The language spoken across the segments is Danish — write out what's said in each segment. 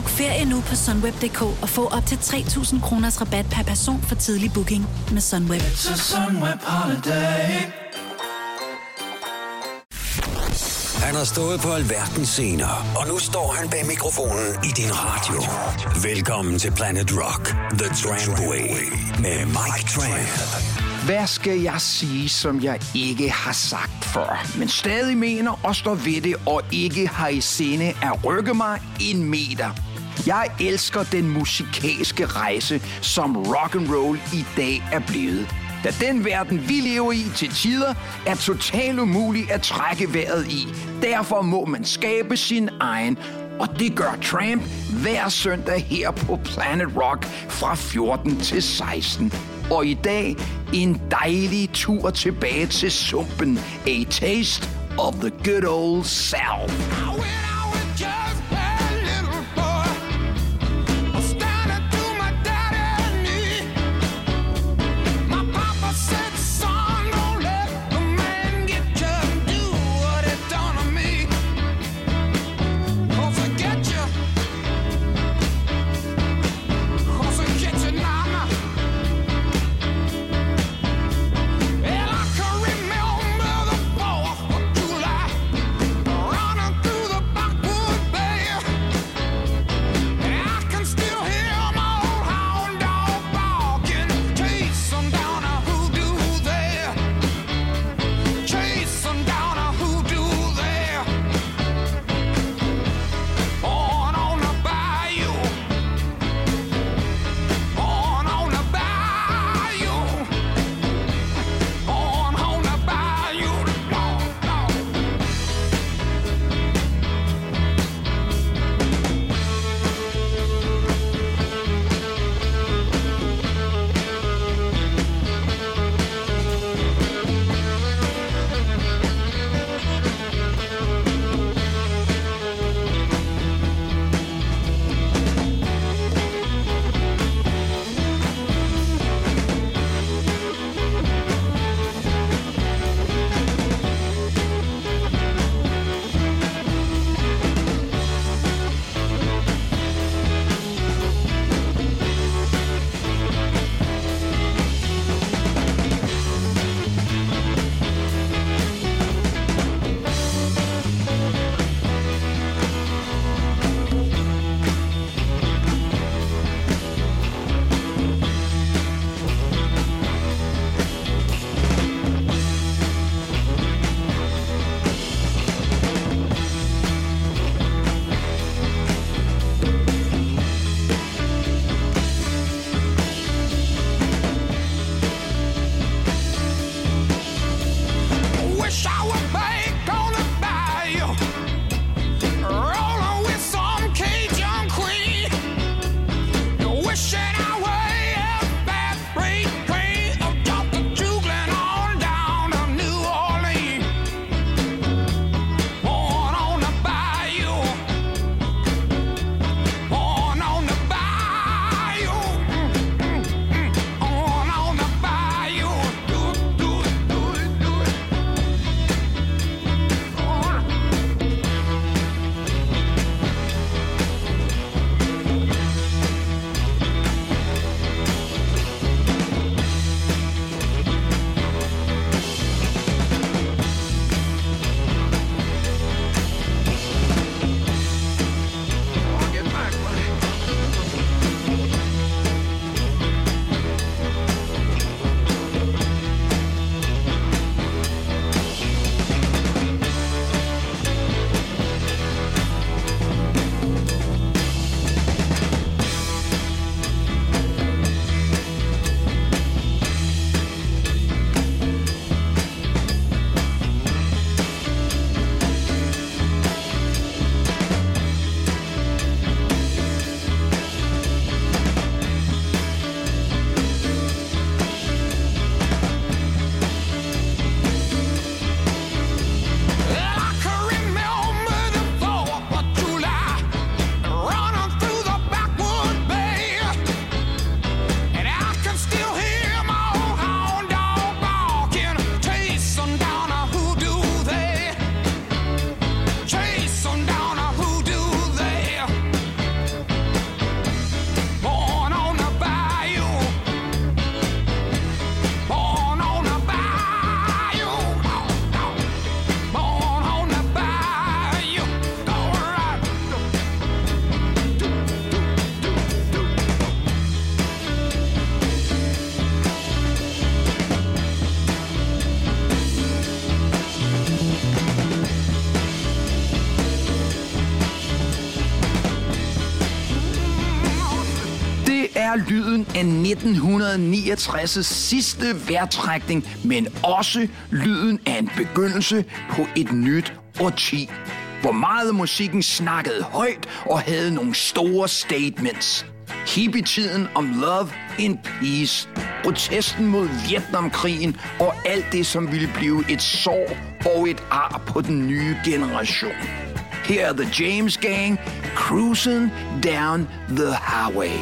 Book ferie nu på sunweb.dk og få op til 3.000 kroners rabat per person for tidlig booking med Sunweb. Så Sunweb Holiday. Han har stået på alverdens scener, og nu står han bag mikrofonen i din radio. Velkommen til Planet Rock, The Trampway, med Mike Tramp. Hvad skal jeg sige, som jeg ikke har sagt før, men stadig mener og står ved det, og ikke har i sinde at rykke mig en meter? Jeg elsker den musikalske rejse, som rock and roll i dag er blevet. Da den verden, vi lever i til tider, er totalt umulig at trække vejret i. Derfor må man skabe sin egen, og det gør Tramp hver søndag her på Planet Rock fra 14 til 16. Og i dag en dejlig tur tilbage til sumpen. A taste of the good old South. Through er lyden af 1969's sidste vejrtrækning, men også lyden af en begyndelse på et nyt årti, hvor meget musikken snakkede højt og havde nogle store statements. Hippietiden om love and peace, protesten mod Vietnamkrigen og alt det, som ville blive et sår og et ar på den nye generation. Her er The James Gang, Cruising Down the Highway.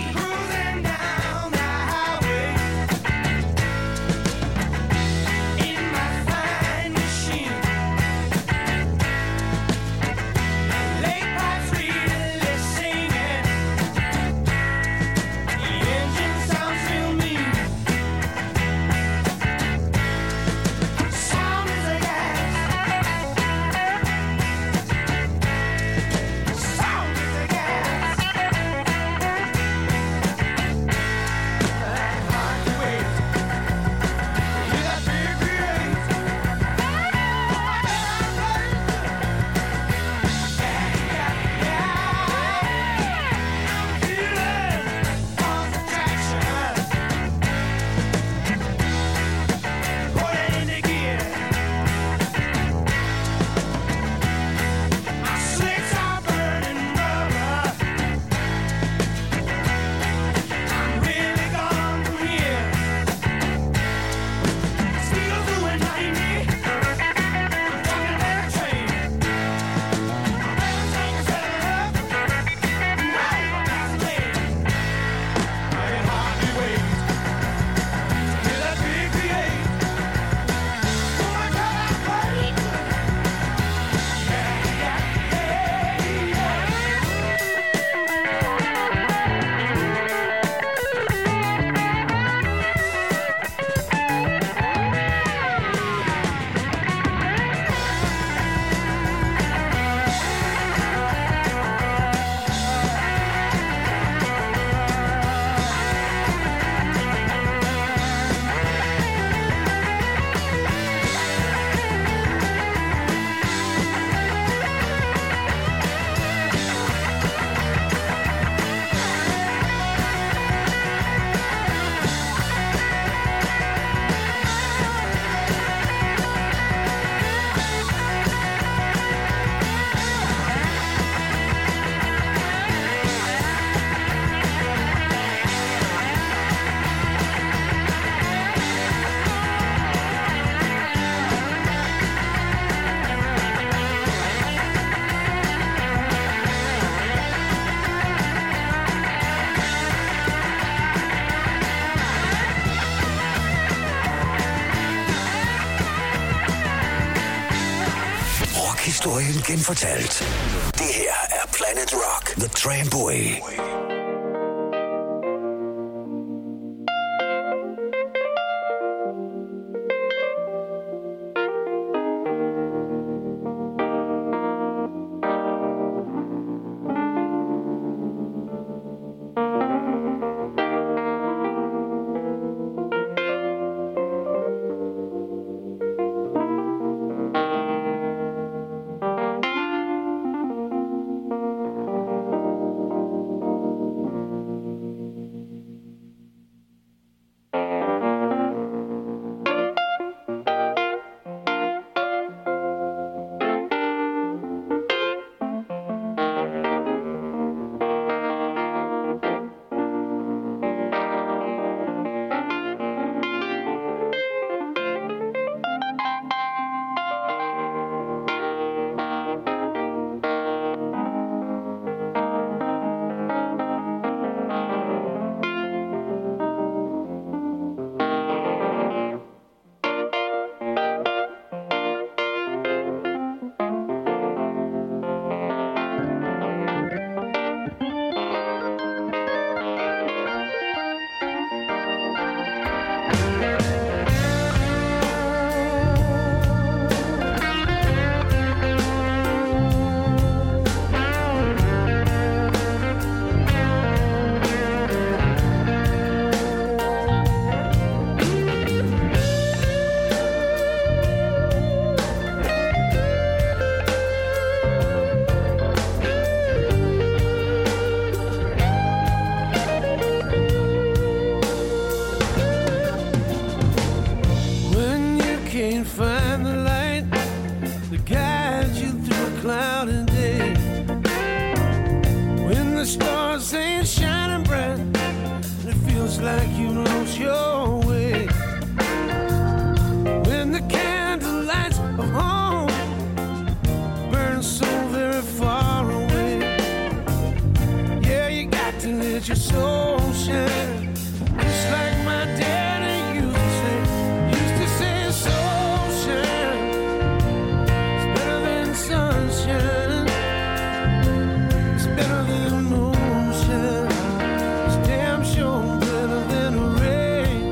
Historien genfortalt. Det her er Planet Rock, The Tramway. saying shining bright, and it feels like you lost your way. When the candle lights of home burn so very far away, yeah, you got to let your soul shine, just like my daddy used to say, soul shine, it's better than sunshine, it's better than moonshine, it's damn sure better than rain.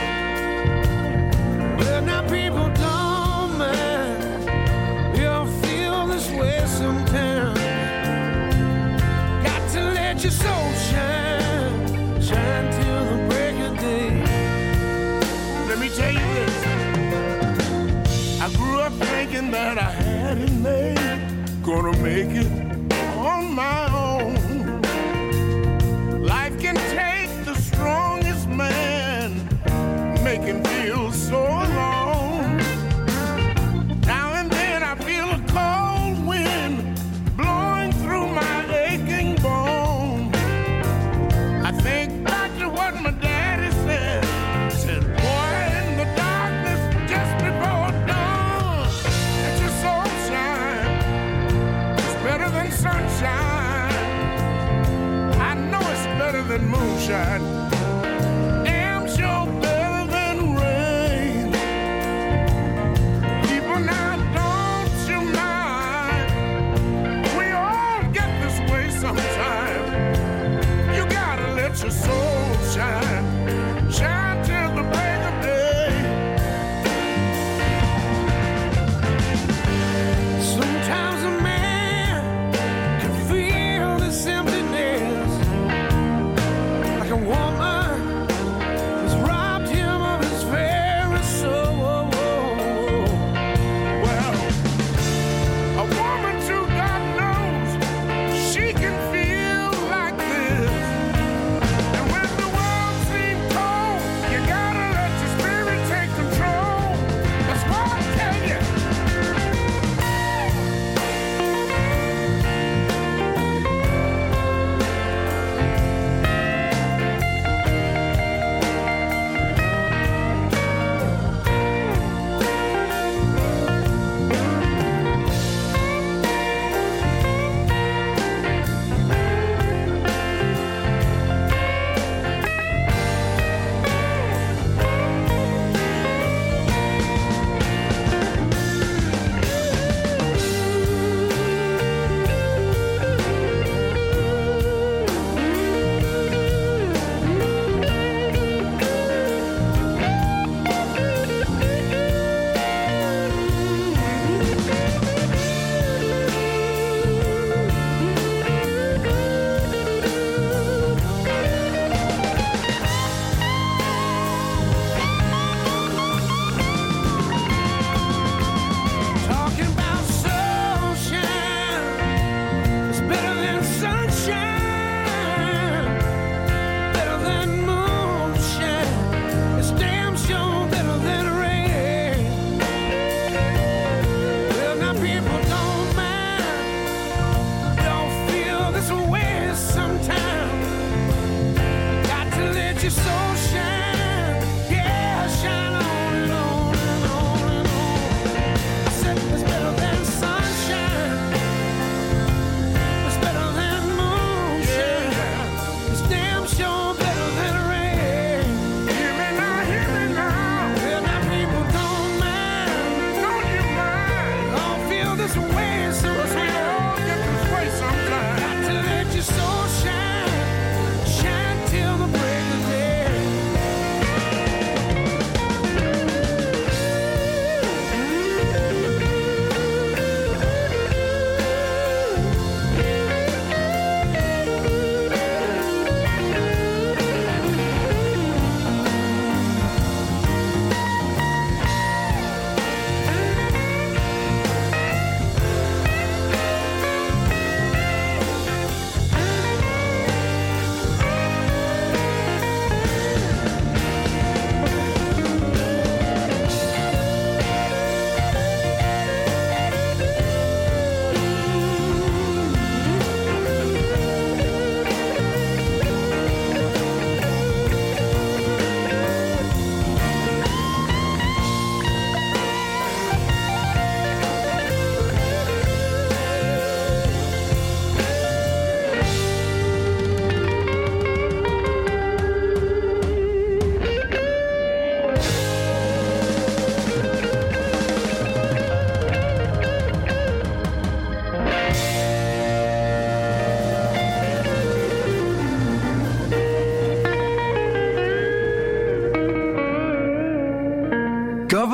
Well, now people don't mind, we all feel this way sometimes. Got to let your soul shine, shine till the break of day. Let me tell you this, I grew up thinking that I had it made, gonna make it on my own. Life can take the strongest man, make him feel so alone. Now and then I feel a cold wind blowing through my aching bone. I think back to what my daddy said, boy, in the darkness just before dawn, let your soul shine, it's better than sunshine, I know it's better than moonshine, damn sure better than rain. People, now don't you mind, we all get this way sometime. You gotta let your soul shine, shine till the break of day. Sometimes a man can feel this emptiness, like a woman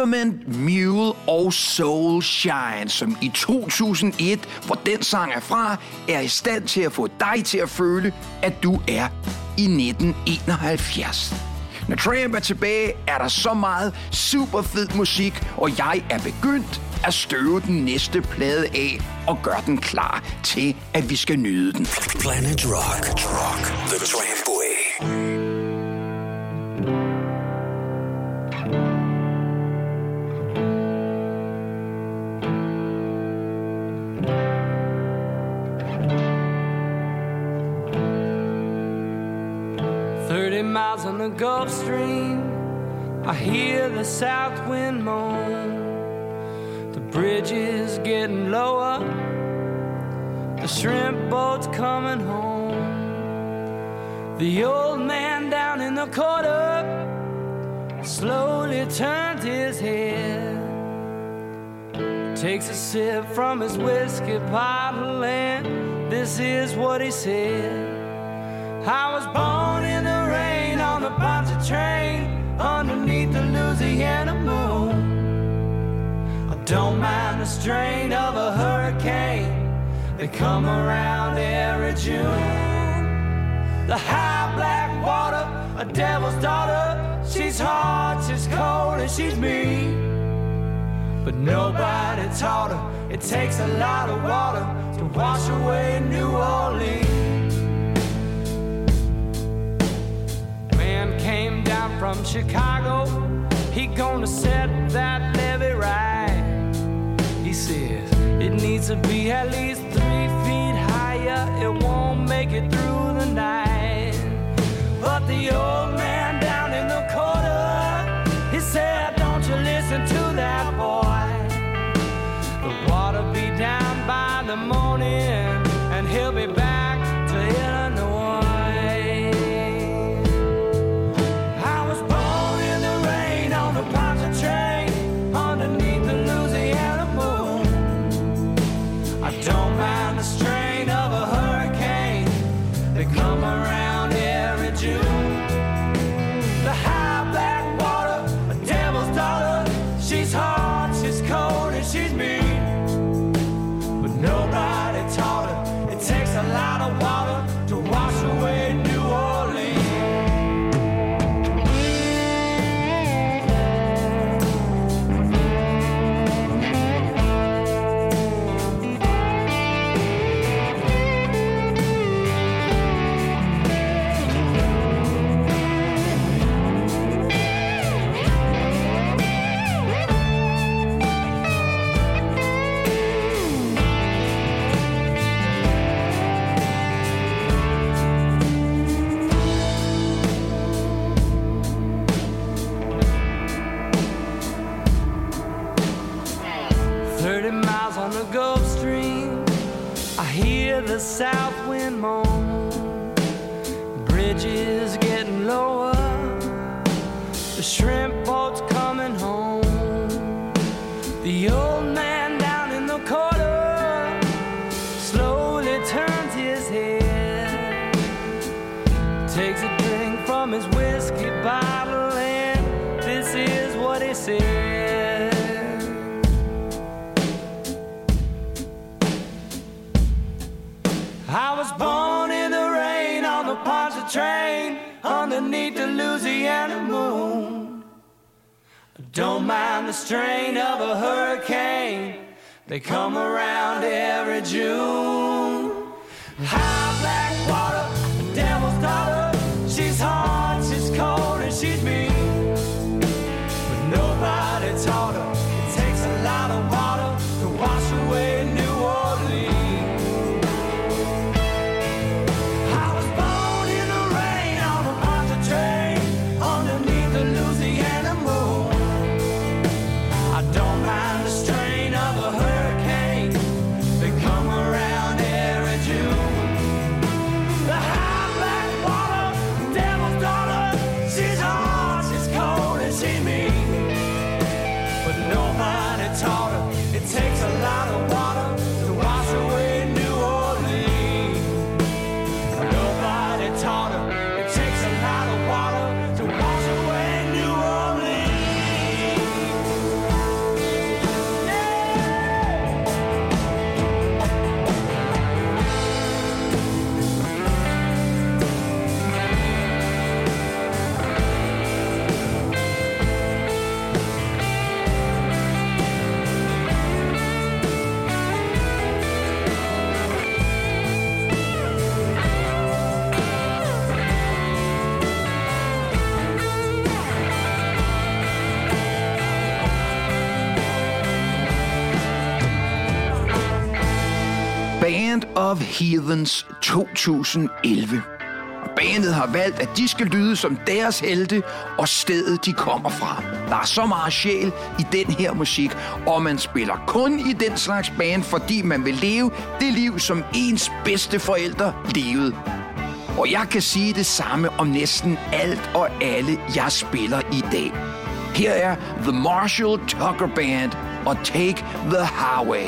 Government Mule og Soul Shine, som i 2001, hvor den sang er fra, er i stand til at få dig til at føle, at du er i 1971. Når Tramp er tilbage, er der så meget super fed musik, og jeg er begyndt at støve den næste plade af og gøre den klar til, at vi skal nyde den. Planet Rock. The Tramp Way. 30 miles on the Gulf Stream, I hear the south wind moan. The bridge is getting lower, the shrimp boat's coming home. The old man down in the corner slowly turns his head, takes a sip from his whiskey bottle, and this is what he said. I was born in the rain on the Ponce train underneath the Louisiana moon. I don't mind the strain of a hurricane, they come around every June. The high black water, a devil's daughter, she's hard, she's cold, and she's mean. But nobody taught her it takes a lot of water to wash away New Orleans. Came down from Chicago, he gonna set that levee right. He says it needs to be at least 3 feet higher, it won't make it through the night. But the old man down in the corner, he said, don't you listen to that boy. The water be down by the morning, and he'll be back to Illinois. Underneath the Louisiana moon, I don't mind the strain of a hurricane, they come around every June. The high black water, a devil's daughter, she's hard, she's cold, and she's mean. But nobody taught her it takes a lot of water to wash away New Orleans. Gulf Stream, I hear the south wind moan. Bridge is getting lower, the shrimp boat's coming home. The old man down in the corner slowly turns his head, takes a drink from his whiskey bottle, and this is what he said. I was born in the rain on the Ponce train underneath the Louisiana moon. I don't mind the strain of a hurricane, they come around every June. High black water, the devil's daughter, she's hard, she's cold, and she's mean. But nobody taught her it takes a lot of water to wash away New Orleans. Band of Heathens 2011. Bandet har valgt, at de skal lyde som deres helte og stedet, de kommer fra. Der er så meget sjæl i den her musik, og man spiller kun i den slags band, fordi man vil leve det liv, som ens bedste forældre levede. Og jeg kan sige det samme om næsten alt og alle, jeg spiller i dag. Her er The Marshall Tucker Band og Take the Highway.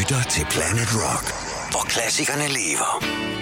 lytter til Planet Rock, hvor klassikerne lever.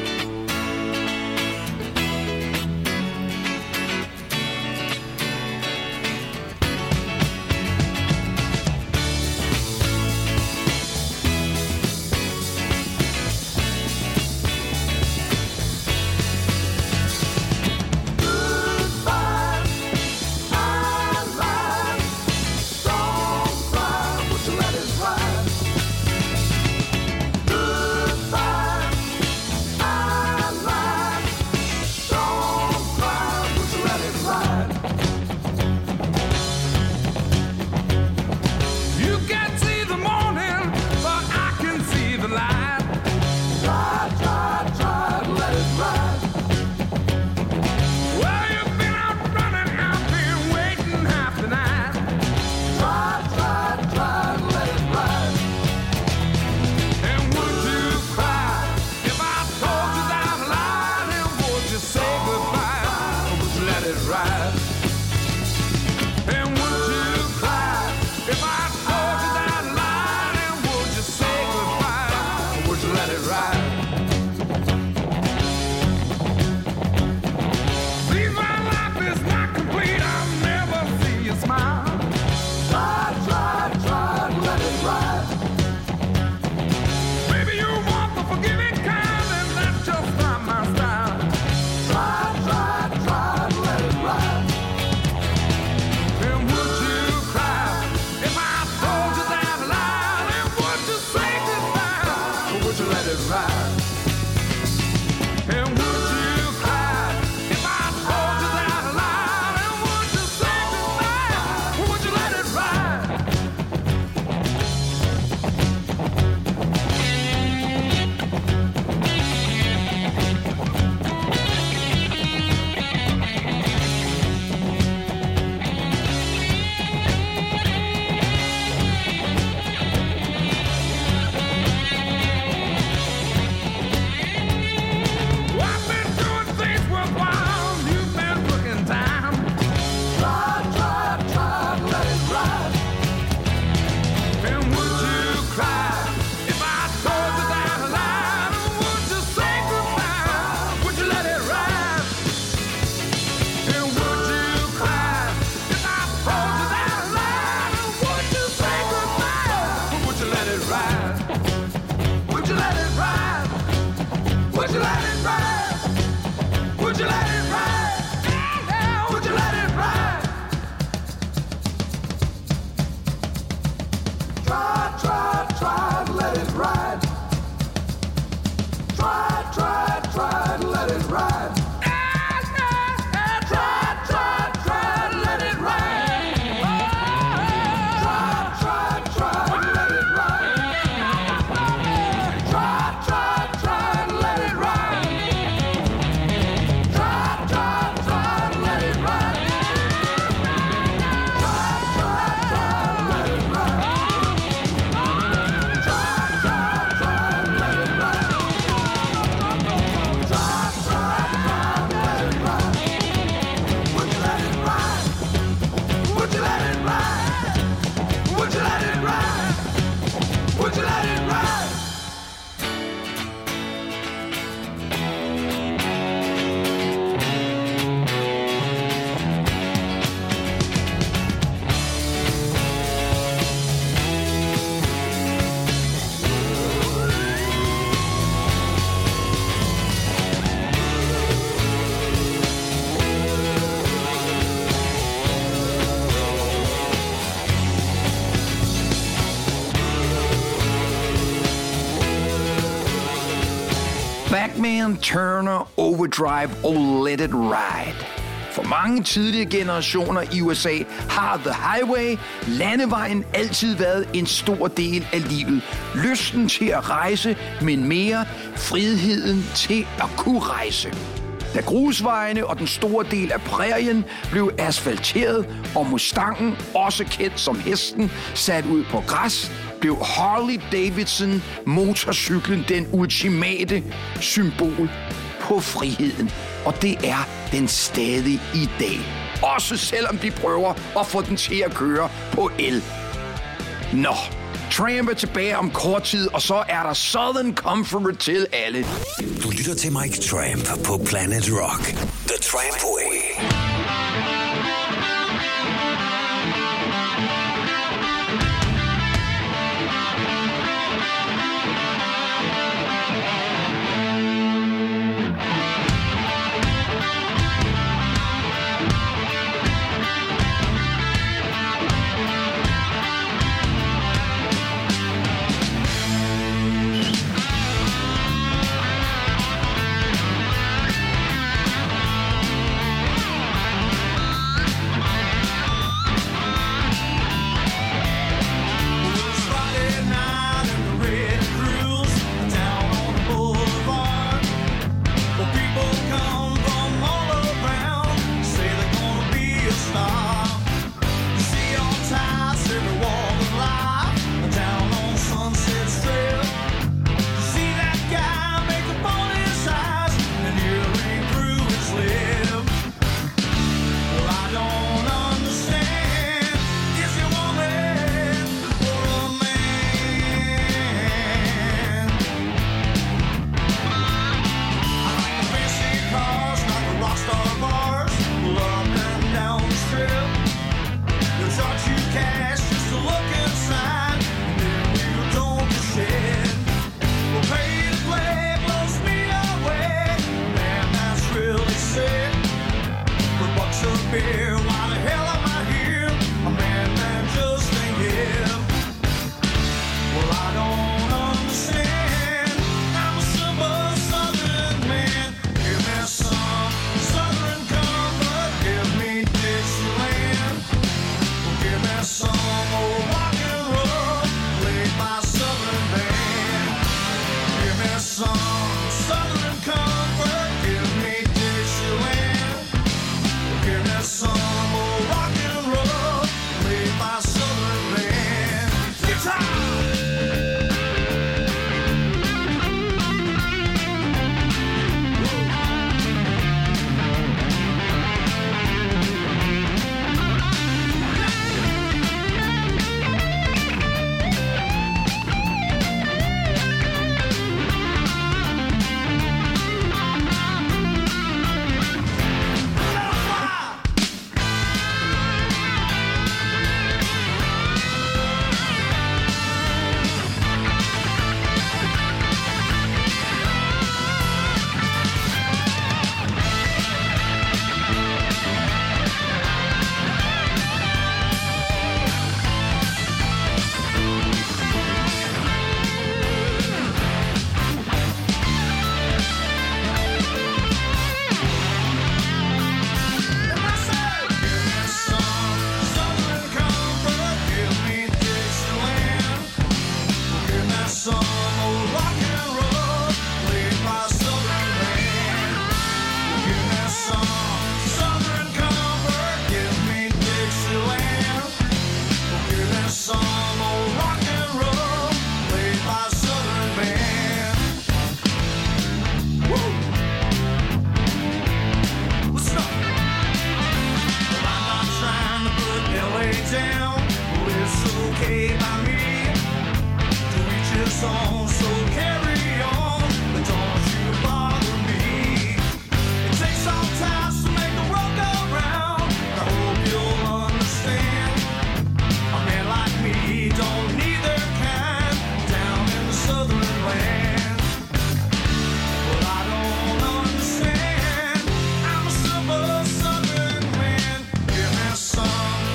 Bachman, Turner, Overdrive og Let It Ride. For mange tidlige generationer i USA har The Highway, landevejen, altid været en stor del af livet. Lysten til at rejse, men mere friheden til at kunne rejse. Da grusvejene og den store del af prærien blev asfalteret, og Mustangen, også kendt som hesten, sat ud på græs, blev Harley Davidson motorcyklen den ultimate symbol på friheden. Og det er den stadig i dag. Også selvom de prøver at få den til at køre på el. Nå, Tramp er tilbage om kort tid, og så er der Southern Comfort til alle. Du lytter til Mike Tramp på Planet Rock. The Tramp Way.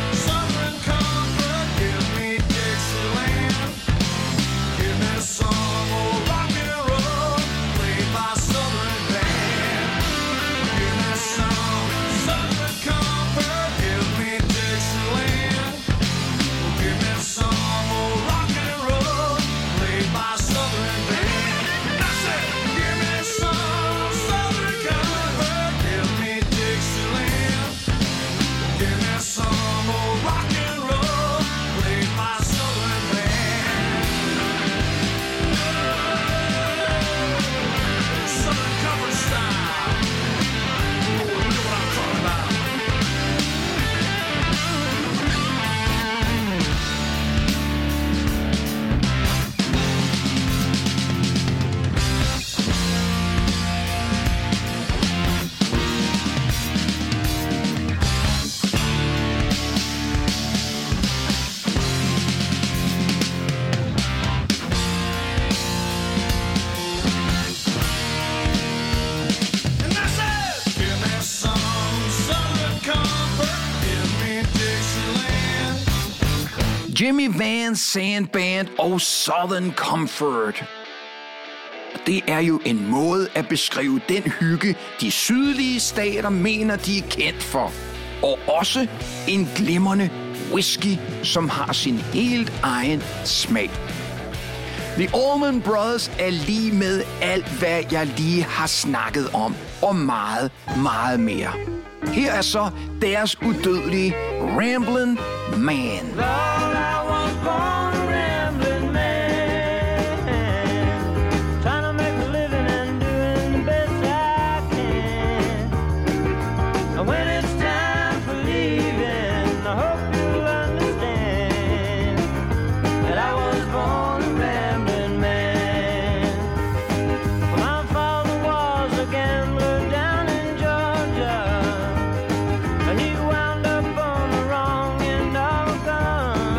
Song Jimmy Van Sant Band og Southern Comfort. Det er jo en måde at beskrive den hygge, de sydlige stater mener, de er kendt for. Og også en glimrende whisky, som har sin helt egen smag. The Allman Brothers er lige med alt, hvad jeg lige har snakket om, og meget, meget mere. Her er så deres udødelige Ramblin' Man. Lord, I was born a rambling man, trying to make a living and doing the best I can. And when it's time for leaving, I hope you'll understand that I was born a rambling man. My father was a gambler down in Georgia, and he wound up on the wrong end of a gun.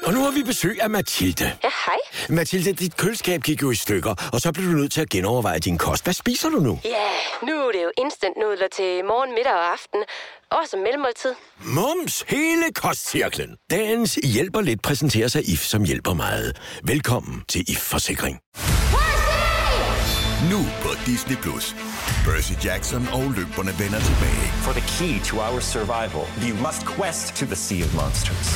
Og nu har vi besøg af Mathilde. Ja, hej. Mathilde, dit køleskab gik jo i stykker, og så blev du nødt til at genoverveje din kost. Hvad spiser du nu? Ja, nu er det jo instant-nudler til morgen, middag og aften. Også som mellemmåltid. Mums, hele kostcirklen. Dagens hjælper lidt præsenterer sig IF, som hjælper meget. Velkommen til IF Forsikring. Nu på Disney+. Percy Jackson og løberne vender tilbage. For the key to our survival, you must quest to the Sea of Monsters.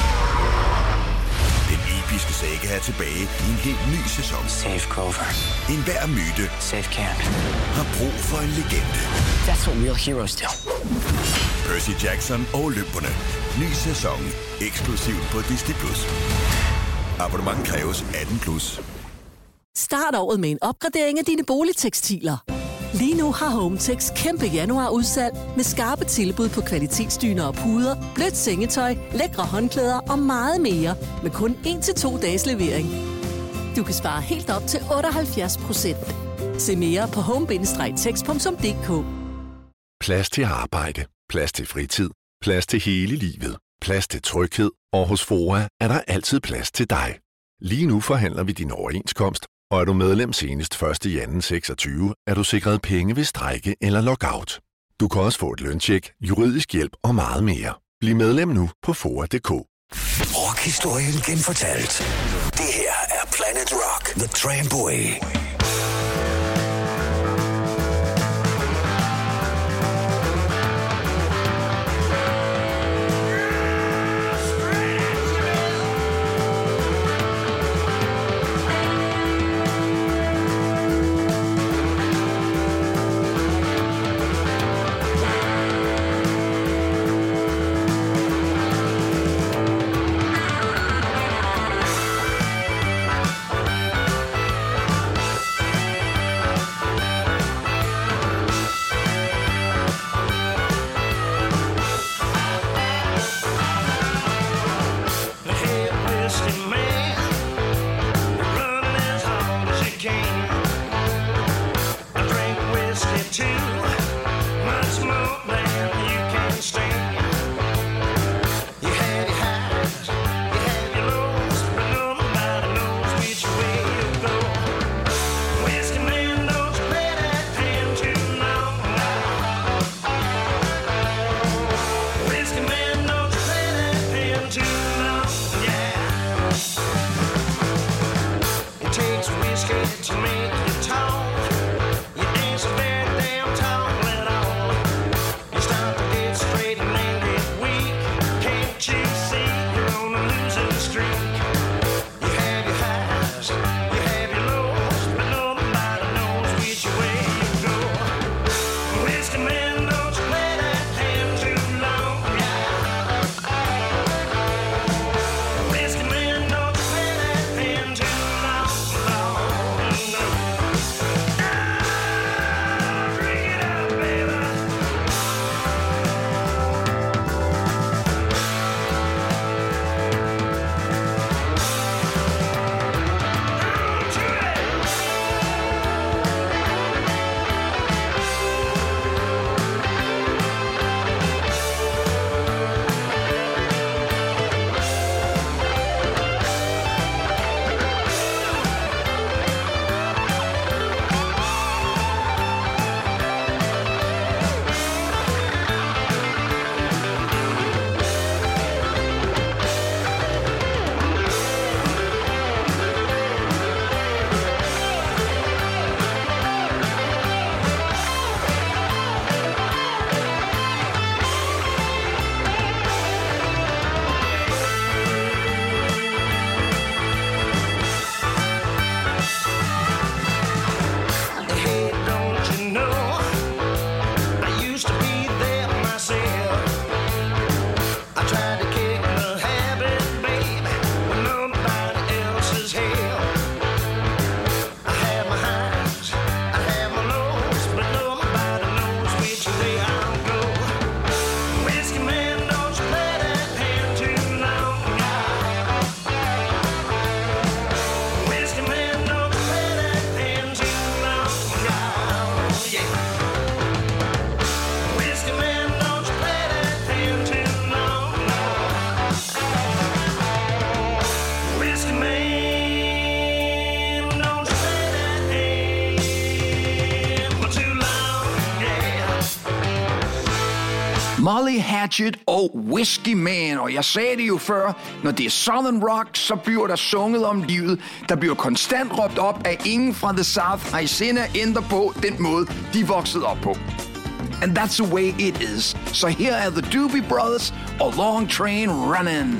Den episke saga er tilbage i en helt ny sæson. Save Grover. En hver myte Save Camp. har brug for en legende. That's what real heroes do. Percy Jackson og løberne. Ny sæson. Eksklusivt på Disney+. Abonnement kræves 18+. Start året med en opgradering af dine boligtekstiler. Lige nu har Hometex kæmpe januarudsalg med skarpe tilbud på kvalitetsdyner og puder, blødt sengetøj, lækre håndklæder og meget mere med kun 1-2 dages levering. Du kan spare helt op til 78%. Se mere på home-tex.dk. Plads til arbejde, plads til fritid, plads til hele livet, plads til tryghed, og hos FOA er der altid plads til dig. Lige nu forhandler vi din overenskomst, og er du medlem senest 1. januar 26, er du sikret penge ved strejke eller lockout. Du kan også få et løntjek, juridisk hjælp og meget mere. Bliv medlem nu på FOA.dk. Rockhistorien genfortalt. Det her er Planet Rock, The Tramway. Hatchet og Whiskey Man. Og jeg sagde det jo før, når det er Southern Rock, så bliver der sunget om livet. Der bliver konstant råbt op af ingen fra The South har i sinde at ændre på den måde, de voksede op på. And that's the way it is. Så her er The Doobie Brothers og Long Train Running.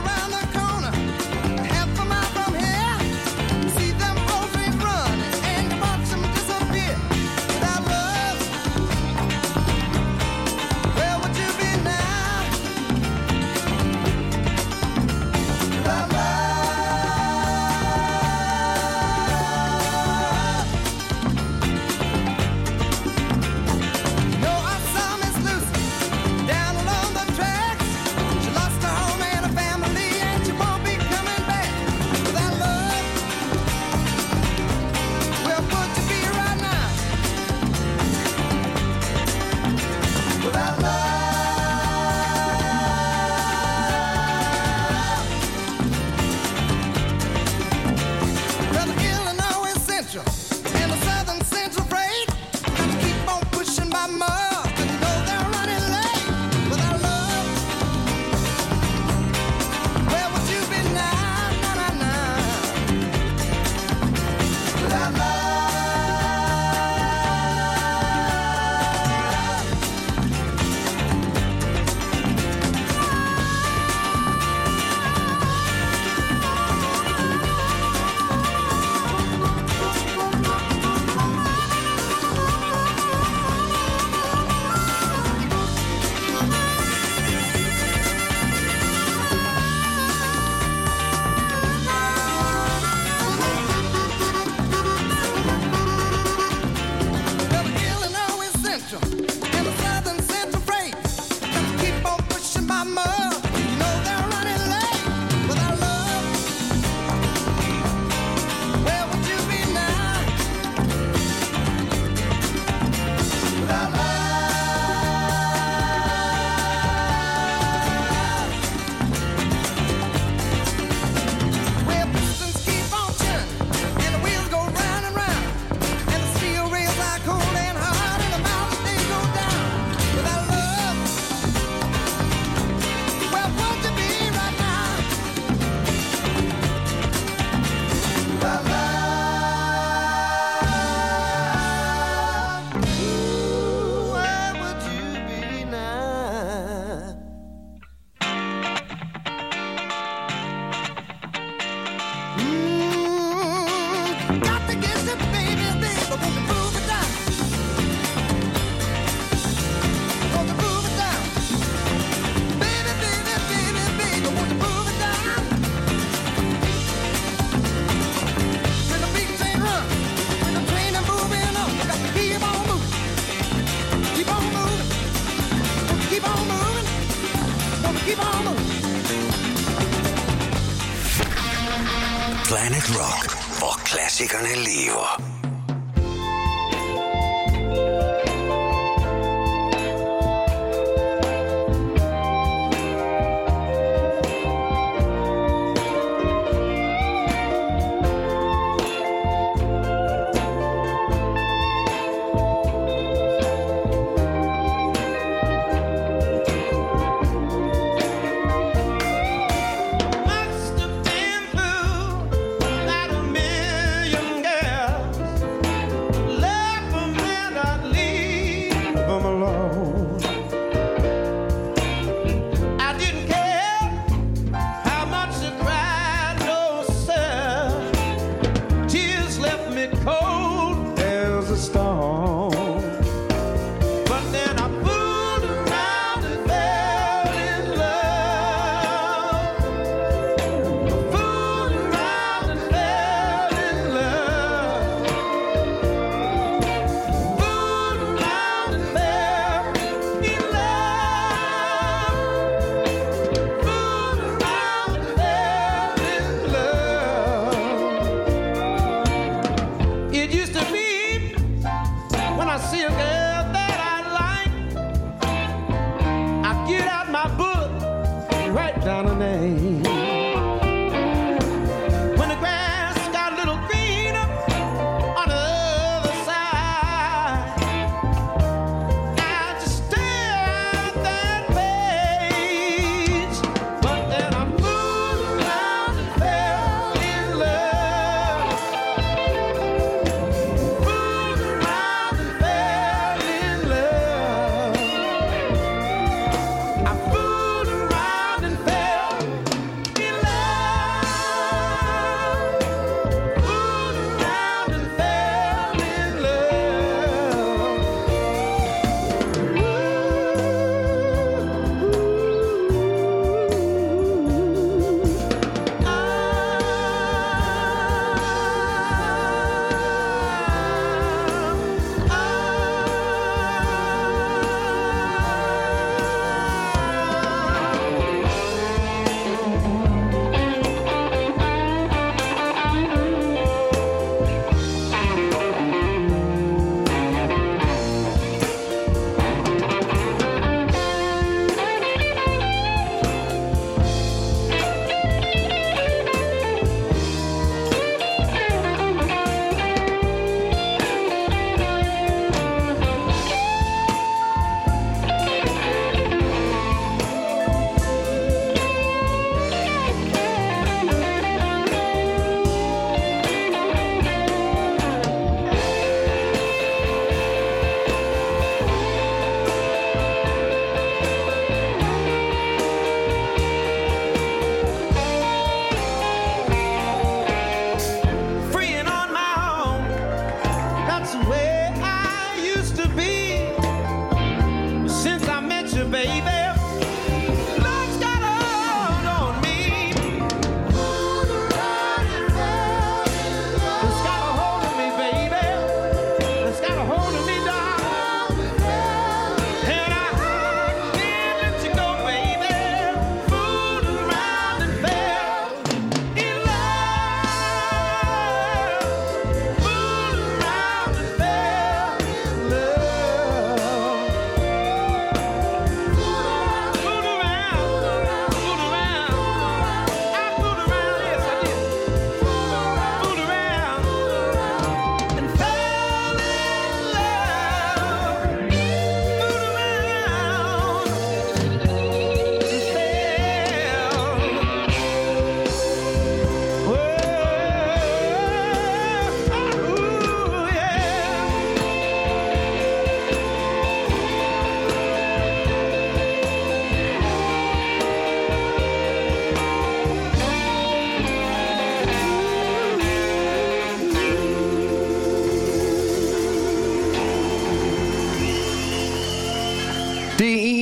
Planet Rock, hvor klassikerne lever.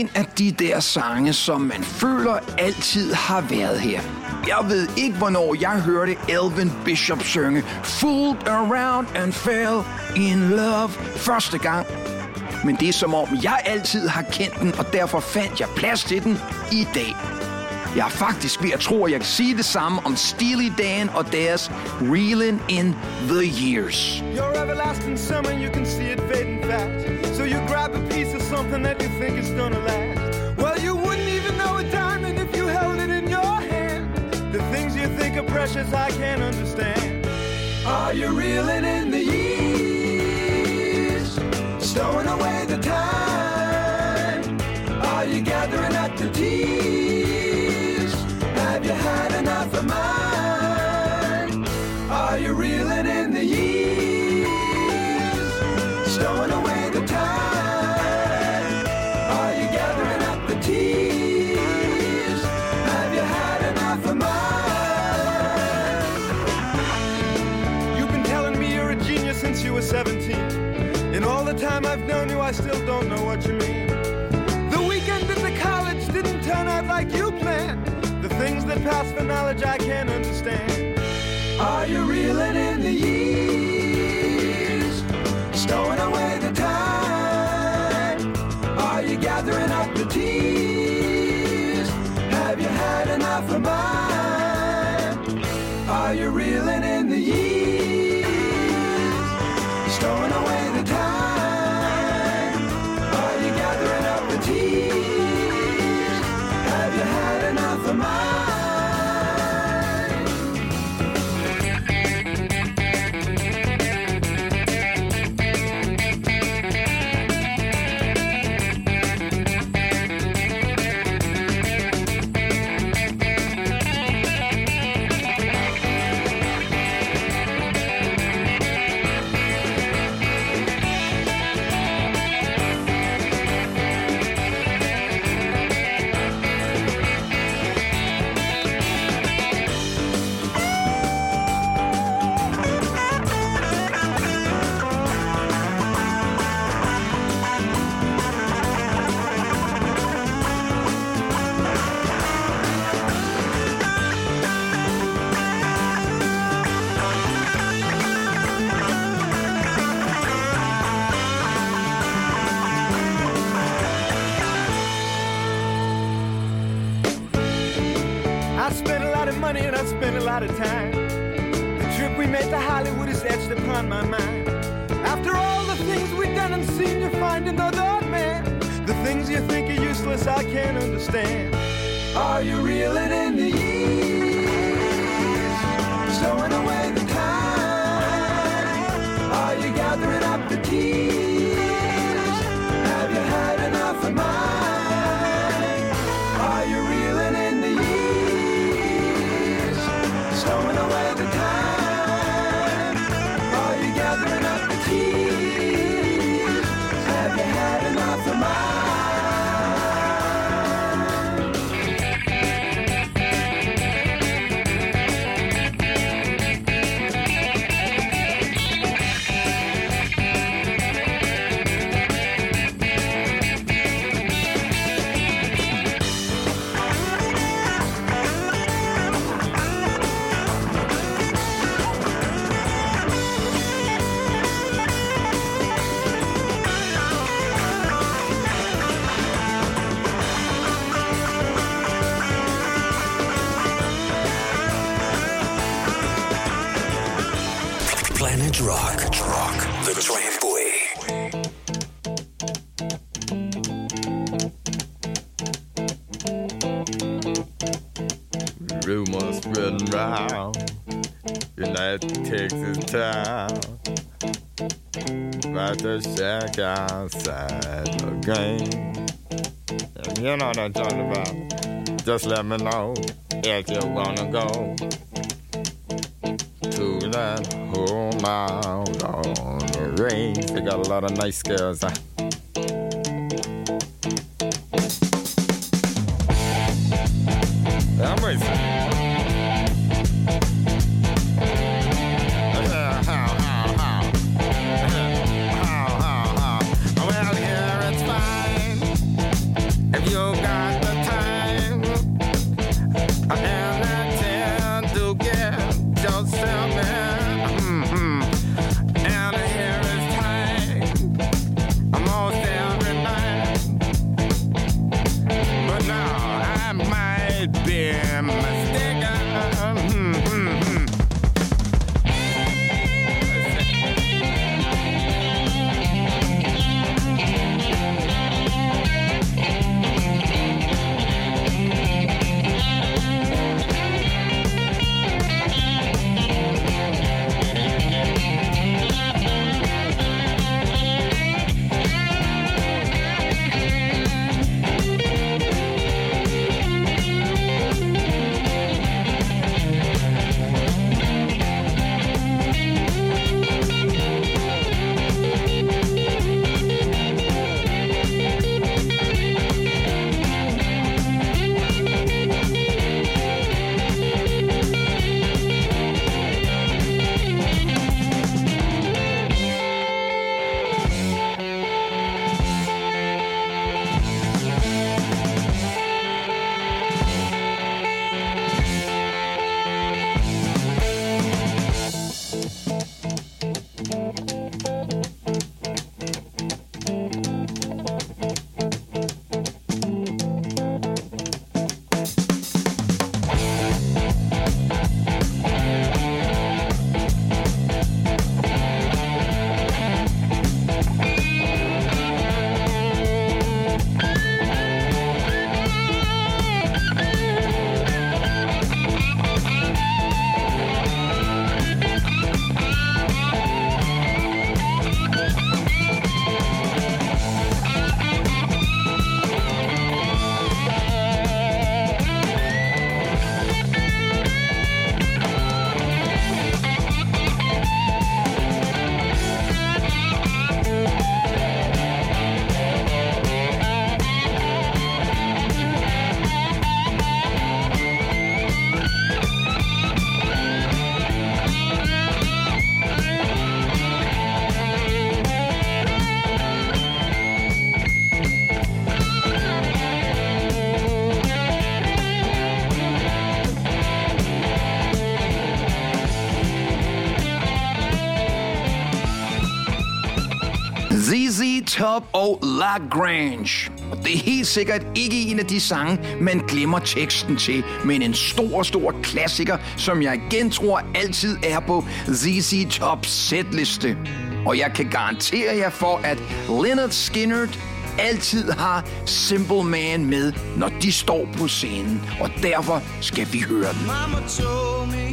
af de der sange, som man føler altid har været her. Jeg ved ikke, hvornår jeg hørte Elvin Bishop synge Fooled Around and Fell in Love første gang. Men det er som om, jeg altid har kendt den, og derfor fandt jeg plads til den i dag. Jeg er faktisk ved at tro, at jeg kan sige det samme om Steely Dan og deres Reelin' in the Years. Your everlasting summer, you can see it fading fast. So you grab a piece of something that you think is gonna last. Well, you wouldn't even know a diamond if you held it in your hand. The things you think are precious, I can't understand. Are you reeling in the years? Stowing away the time? Are you gathering up the tears? Have you had enough of mine? Are you reeling in the years? Stowing away the time? Are you gathering up the tears? Have you had enough of mine? You've been telling me you're a genius since you were 17. In all the time I've known you, I still don't know what you mean. The weekend at the college didn't turn out like you planned. The things that pass for knowledge I can't understand. Are you reeling in the years? Stowing away the time? Are you gathering up the tears? Have you had enough of mine? Are you reeling in the years? Stowing away the time? Are you gathering up the tears? Have you had enough of mine? And I spent a lot of time. The trip we made to Hollywood is etched upon my mind. After all the things we've done and seen, you find another man. The things you think are useless, I can't understand. Are you reeling in the years? Stowing away the time? Are you gathering up the tears? Have you had enough of mine? Are you reeling in the years? Stowing away the time? Are you gathering up the tears? Have you had enough of mine? Planet Rock, The Tramway. Rumors spreading round United Texas town about the shack outside the game. And you know what I'm talking about. Just let me know if you wanna go to that home out on the range. They got a lot of nice girls. I'm racing. Well, here it's fine. If be mistaken. ZZ Top og La Grange. Det er helt sikkert ikke en af de sange, man glemmer teksten til, men en stor klassiker, som jeg igen tror altid er på ZZ Tops setliste. Og jeg kan garantere jer for, at Lynyrd Skynyrd altid har Simple Man med, når de står på scenen. Og derfor skal vi høre den. Mama told me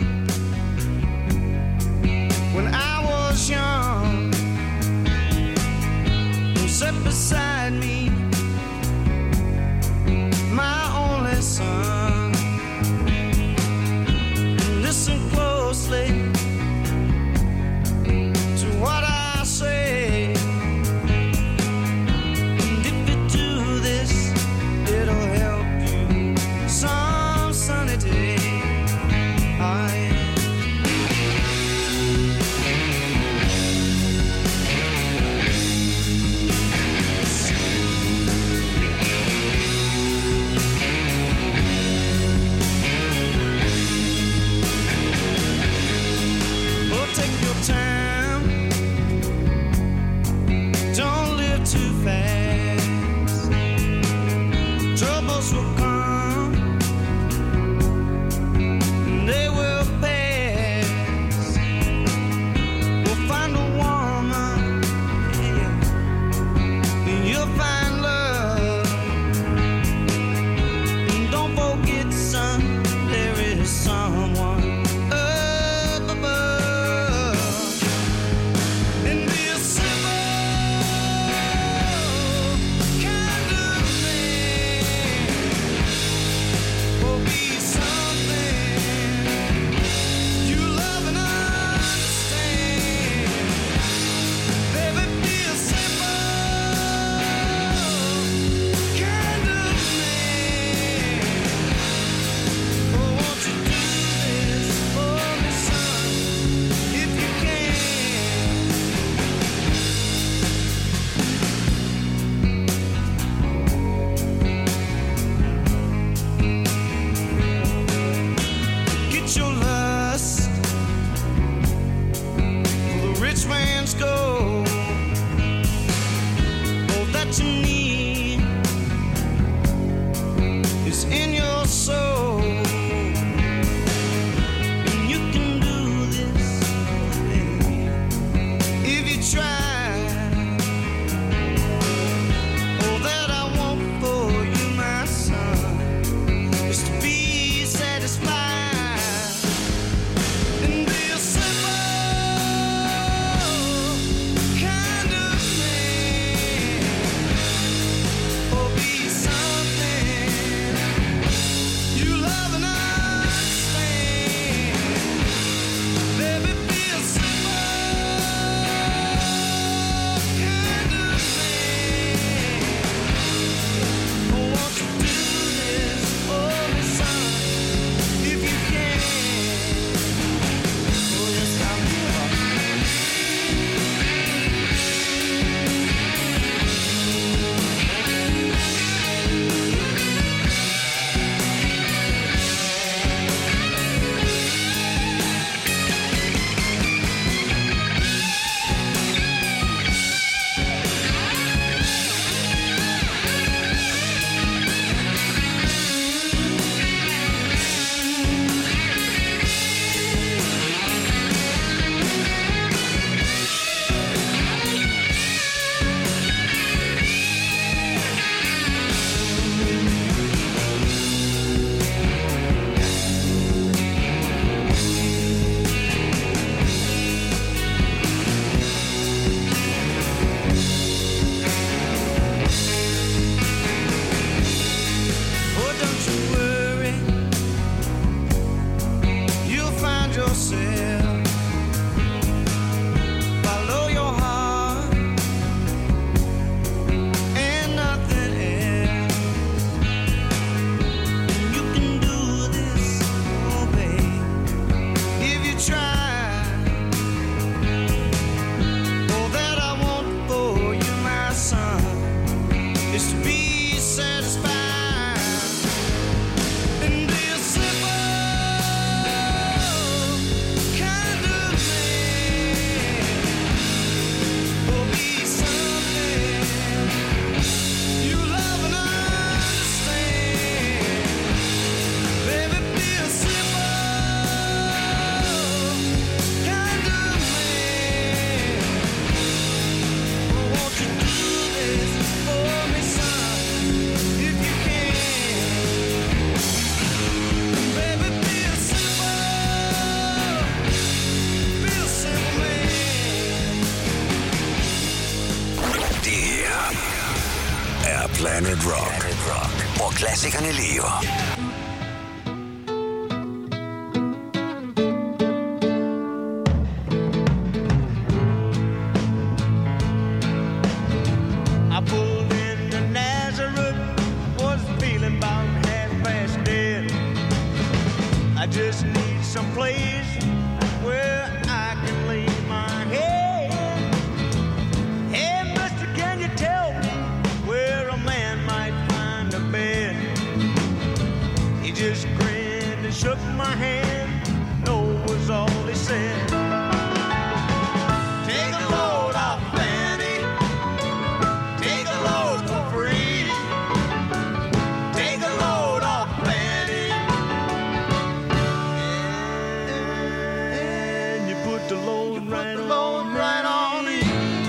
when I was young, sat beside me, my only son. Listen closely to what I say. And if you do this, it'll help you some sunny day. yourself. Follow your heart and nothing else. You can do this, oh babe, if you try. All that I want for you, my son, is to be satisfied. And be a simple kind of man, or be something you love and understand. Baby, be a simple kind of man. Won't you do this for me, son, if you can? Baby, be a simple man. Det her er Planet Rock, hvor klassikerne lever. I pulled into Nazareth, was feeling about half past dead. I just need some place where I can lay my head. Hey, mister, can you tell me where a man might find a bed? He just grinned and shook my hand. No was all he said. Take a load off, Fanny. Take a load for free. Take a load off, Fanny. And you put the load right on me.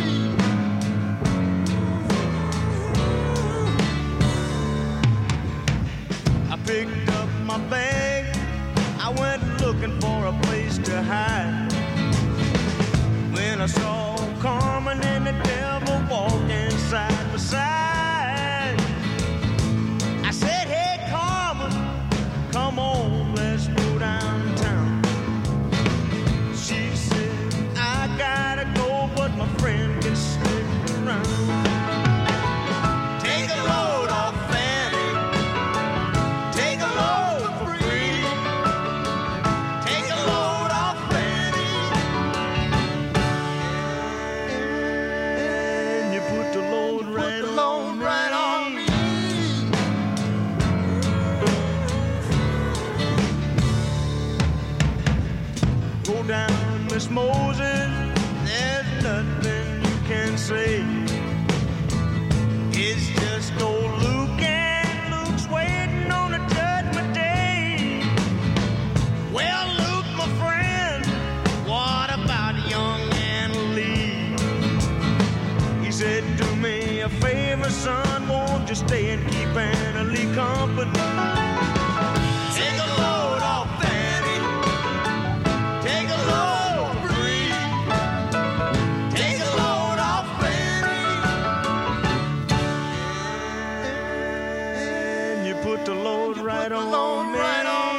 I picked up my bag. I went looking for a place to hide. When I saw Carmen and the devil walking side by side, I said, hey, Carmen, come on, let's go downtown. She said, I gotta go, but my friend can stick around. Take a load off, Fanny. Take a load for free. Take a load off, Fanny. And you put the load right on me. Go down, Miss Moses. There's nothing you can say. It's just old Luke, and Luke's waiting on a judgment day. Well, Luke, my friend, what about young Anna Lee? He said, do me a favor, son, won't you stay and keep Anna Lee company? Take a load off, Fanny. Take a load free. Take a load off, Fanny. And you put the load right on me.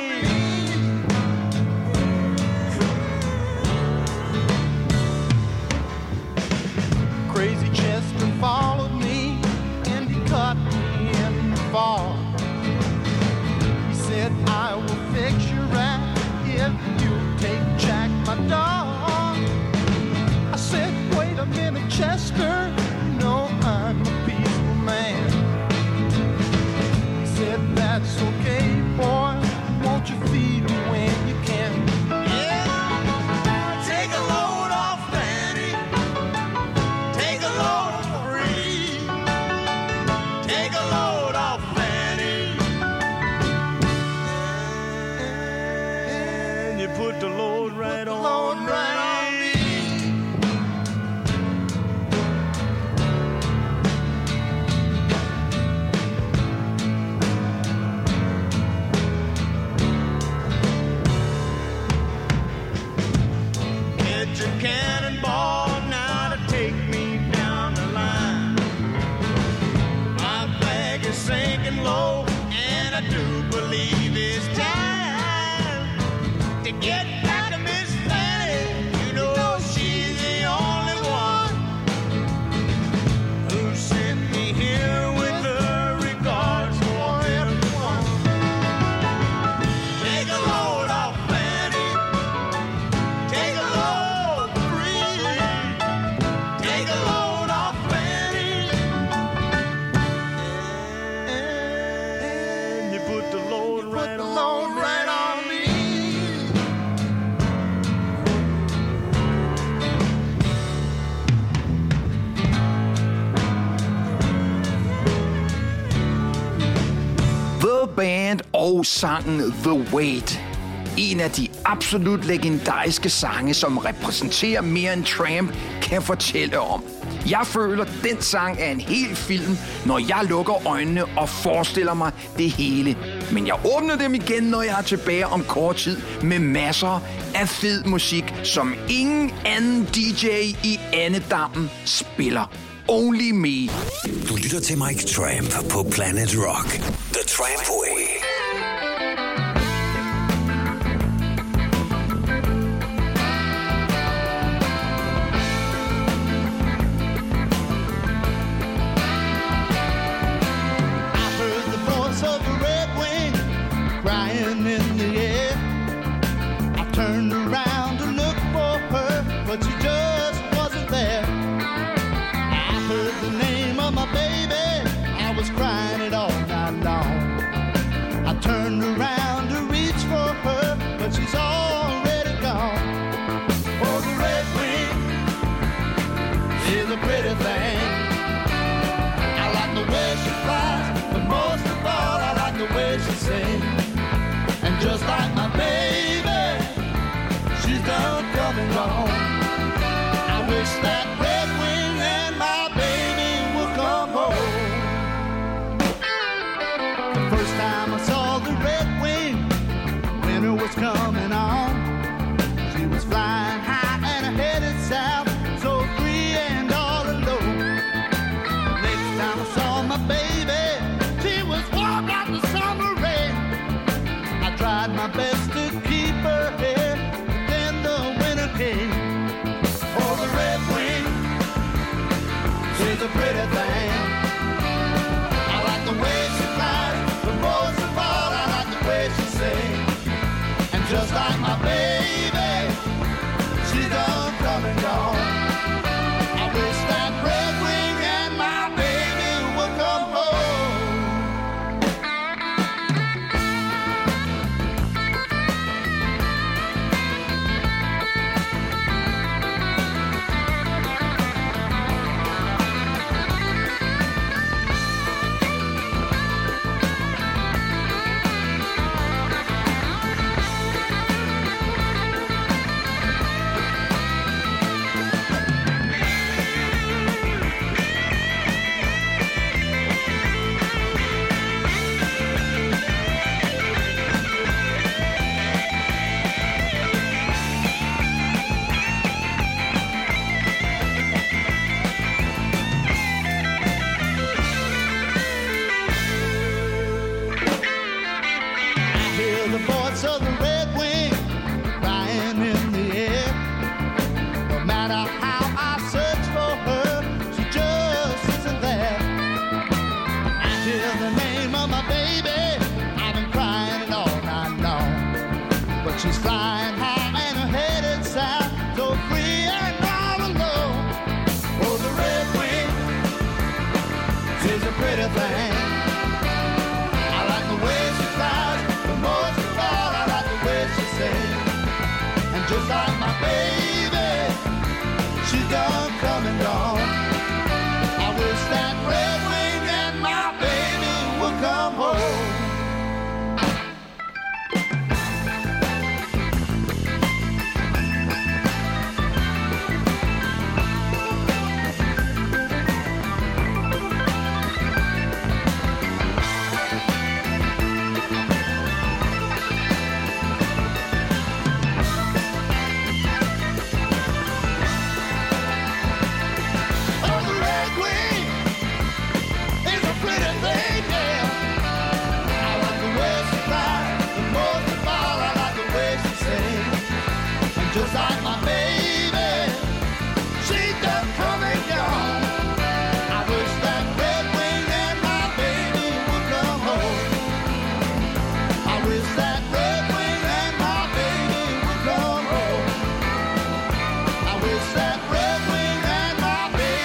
Crazy Chester followed me and he caught me in the fall. He said, I will fix you right if you take Jack, my dog. I said, wait a minute, Chester, you know I'm a peaceful man. He said, that's okay, boy, won't you feed me when you can? Yeah, take a load off, Fanny. Take a load free. Take a load off, Fanny. And you put the load right on me. Get your cannonball now to take me down the line. My flag is sinking low, and I do believe it's time to get back to Miss og sangen The Wait. En af de absolut legendariske sange, som repræsenterer mere end Tramp kan fortælle om. Jeg føler, den sang er en hel film, når jeg lukker øjnene og forestiller mig det hele. Men jeg åbner dem igen, når jeg er tilbage om kort tid med masser af fed musik, som ingen anden DJ i andedammen spiller. Only me. Du lytter til Mike Tramp på Planet Rock. The Tramp Way. But she just wasn't there. I heard the name of my baby. I was crying it all night long. I turned around to reach for her, but she's already gone. Oh, the red wing is a pretty thing. I like the way she flies, but most of all, I like the way she sings. And just like my baby, she's done coming wrong. I wish that red wing and my baby would come home. The first time I saw the red wing, winter was coming on. She was flying high and headed south, so free and all alone. Next time I saw my baby, she was warm like the summer rain. I tried my best to keep her here, but then the winter came. She's a pretty thing. I like the way she flies, but most of all, I like the way she sings. And just like my baby, she's done come and gone. I wish that red wing and my baby would come home. She's flying high and headed south, so free and all alone. Oh, the red wing, she's a pretty thing. I like the way she flies, but most of all, I like the way she sings. And just like my baby, she's done come and gone. I wish that red wing and my baby would come home. Just like my baby, she done come and gone. I wish that red wing and my baby would come home. I wish that red wing and my baby would come home. I wish that red wing and my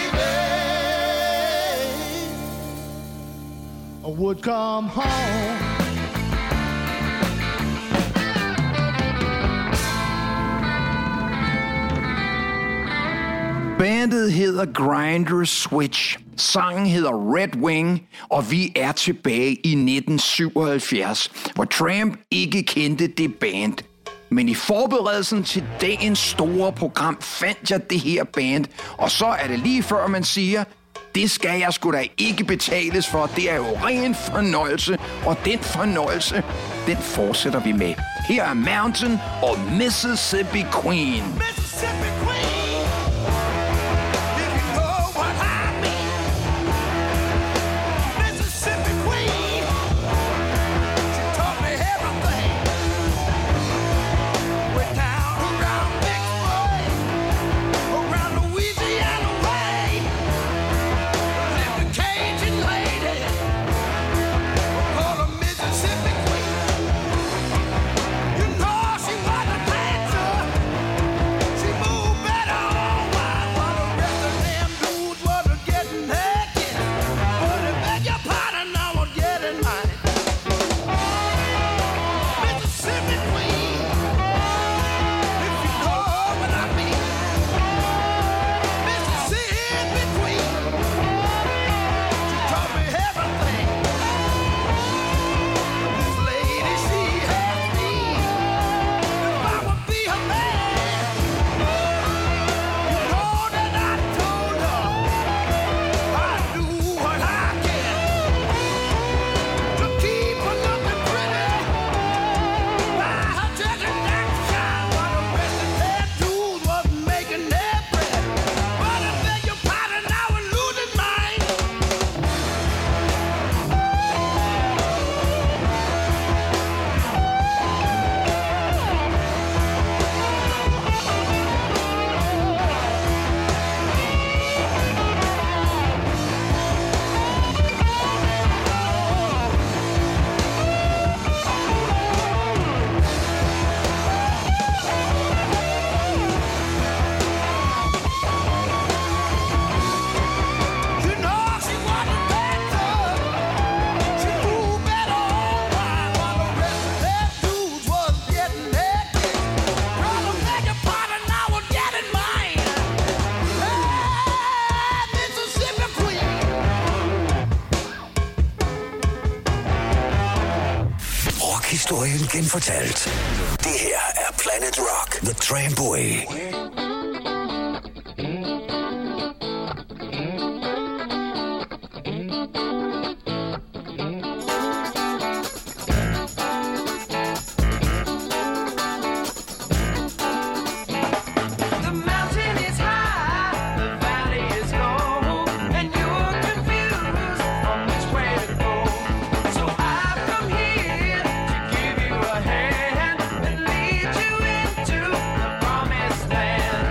baby would come home. Bandet hedder Grinder Switch. Sangen hedder Red Wing, og vi er tilbage i 1977, hvor Tramp ikke kendte det band. Men i forberedelsen til dagens store program fandt jeg det her band, og så er det lige før man siger, det skal jeg sgu da ikke betales for. Det er jo ren fornøjelse, og den fornøjelse, den fortsætter vi med. Her er Mountain og Mississippi Queen. Mississippi Queen. If you know what I mean. Mississippi Queen. She taught me everything. We're down around Vicksburg, around Louisiana way. Lived a Cajun lady, called her Mississippi Queen. You know she was a dancer. She moved better on wine while the rest of them dudes wasn't getting naked. But I beg your pardon, I was getting mine. Mississippi Queen, if you know what I mean. Mississippi Queen, she taught me everything. This lady, she asked me if I would be her man. You know that I told her I'd do what I can to keep her looking pretty by her judging that shine while the rest of their dudes was making their bread. But I beg your pardon, I was losing mine. You know she was a dancer. She moved better on wine while the rest of their dudes was getting naked. Brother, beg your pardon, I was getting mine. Hey, Mississippi Queen. Rockhistorien genfortalt. Det her er Planet Rock, The Trampway. The mountain is high, the valley is low, and you're confused on which way to go. So I've come here to give you a hand and lead you into the promised land.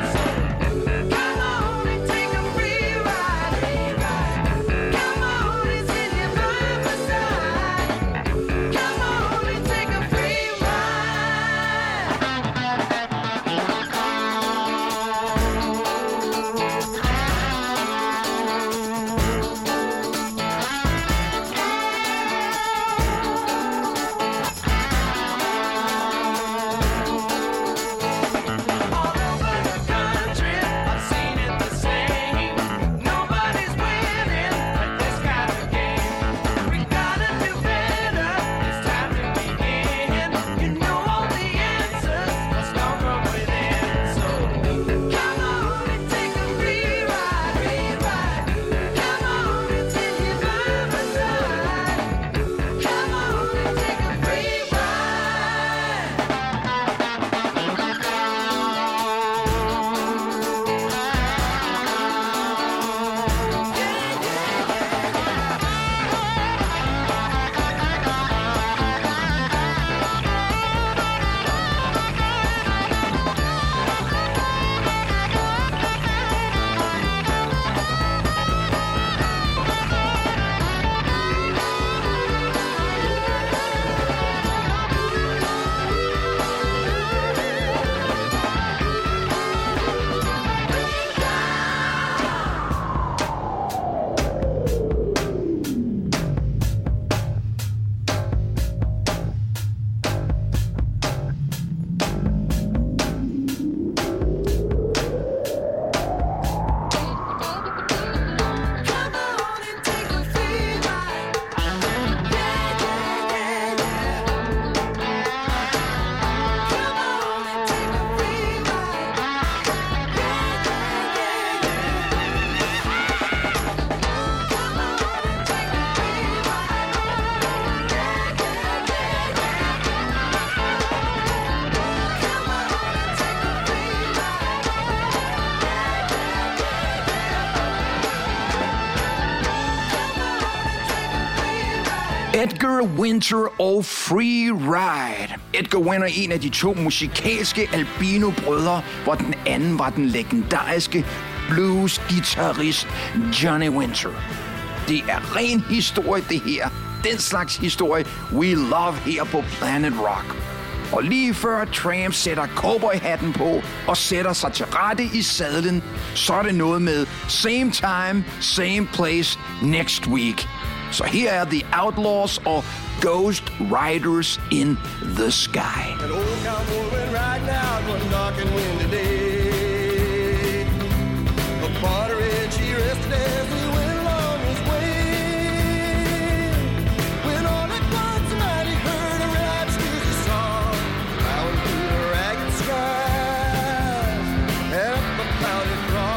Edgar Winter og Free Ride. Edgar Winter er en af de to musikalske albino-brødre, hvor den anden var den legendariske blues-gitarrist Johnny Winter. Det er ren historie, det her. Den slags historie, we love her på Planet Rock. Og lige før Tramp sætter cowboyhatten på og sætter sig til rette i sadlen, så er det noget med same time, same place next week. Så her er The Outlaws og Ghost Riders in the Sky. An old cowboy went riding out one dark and windy day. Upon a ridge he rested as he went along his way. When all at once a night he heard a rap music song, plowing through the ragged skies and up a cloudy throng.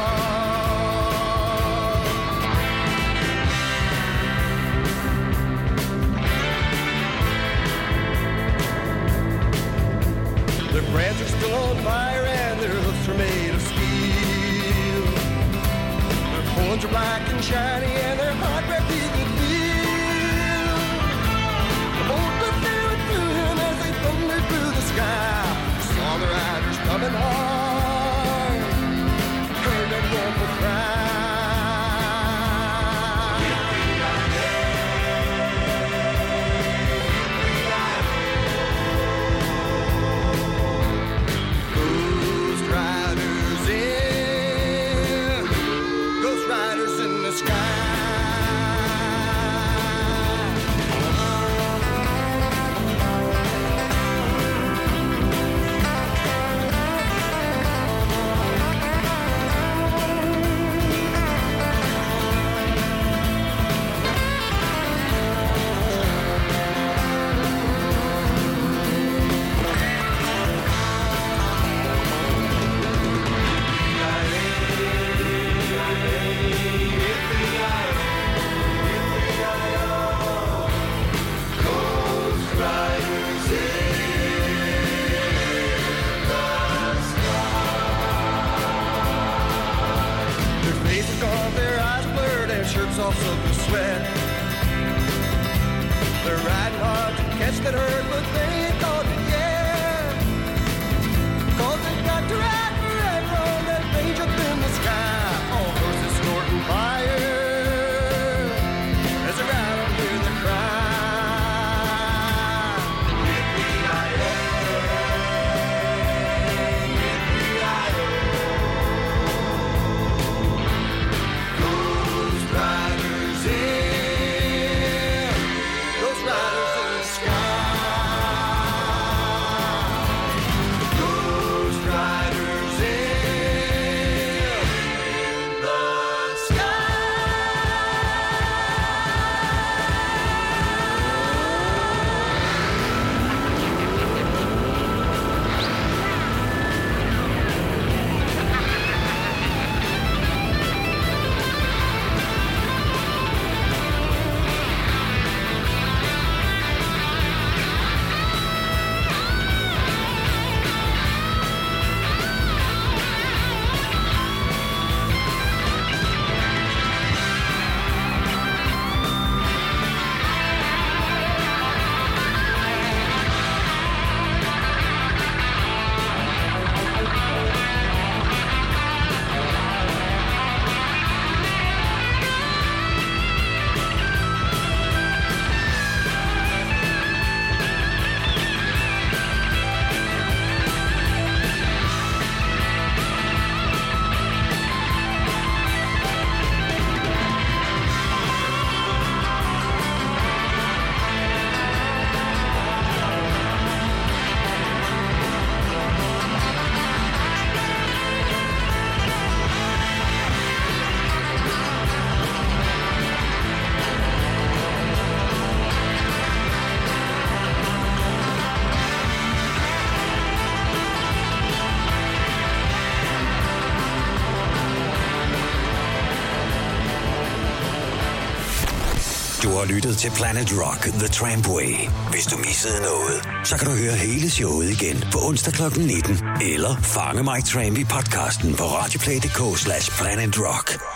Their brands are still on fire and their hoofs are made of steel. Their horns are black and shiny and their hot breath you could feel. The bolt went through him as they thundered through the sky. Saw the riders coming hard, heard their mournful cry. Shirts all soaked with sweat. They're riding hard to catch that herd, but they ain't caught it yet. 'Cause they got to ride forever on that range up in the sky. All horses snorting fire as they ride on through the cry. Du har lyttet til Planet Rock The Trampway. Hvis du missede noget, så kan du høre hele showet igen på onsdag kl. 19. Eller fange Mike Tramp i podcasten på radioplay.dk/planetrock.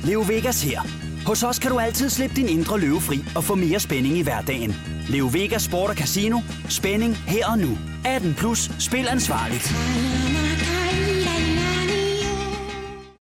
Leo Vegas her. Hos os kan du altid slippe din indre løve fri og få mere spænding i hverdagen. Leo Vegas Sport og Casino. Spænding her og nu. 18+. Spil ansvarligt.